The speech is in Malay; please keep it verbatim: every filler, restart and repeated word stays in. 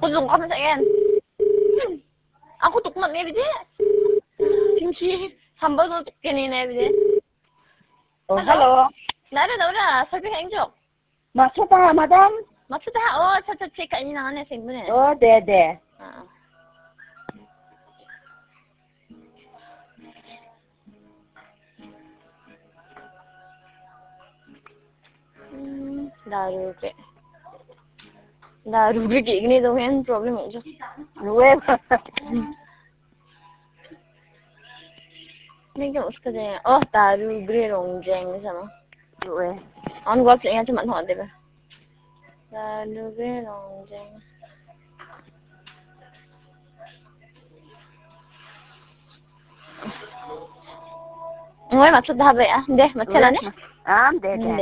Aku dùng con sẽ em. Aku tukmak ni bide. Kimchi sambal no tukkeni ne bide. Oh, hello. 나를 너라 설빙 행적. 맞췄다, 마담? 맞추다. 어, 차차 체크 아니 나네 생분해. 어, 네, 네. 아. 음, 나루게. 나루게 이게 더 한 프로블em हो जो. 왜? नहीं क्या उसका जो ओह दारू ग्रे रोंगजेंग sama. 왜? On gua punya cuma thon deh. Daru ग्रे रोंगजेंग. Ngồi mà chút đáp vậy à? Để mà chơi là nè. À, để để.